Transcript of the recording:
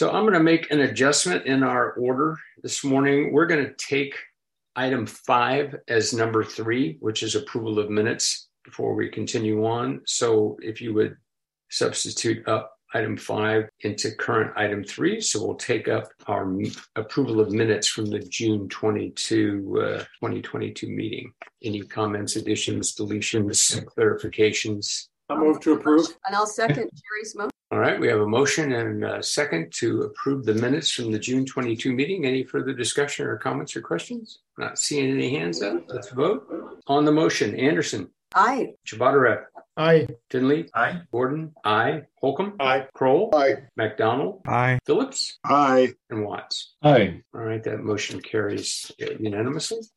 So I'm going to make an adjustment in our order this morning. We're going to take item 5 as number 3, which is approval of minutes before we continue on. So if you would substitute up item 5 into current item 3. So we'll take up our approval of minutes from the June 2022 meeting. Any comments, additions, deletions, clarifications? I'll move to approve. And I'll second Jerry's motion. All right, we have a motion and a second to approve the minutes from the June 22 meeting. Any further discussion or comments or questions? Not seeing any hands up. Let's vote. On the motion, Anderson. Aye. Chabadarev. Aye. Finley. Aye. Gordon. Aye. Holcomb. Aye. Kroll. Aye. McDonald. Aye. Phillips. Aye. And Watts. Aye. All right, that motion carries unanimously.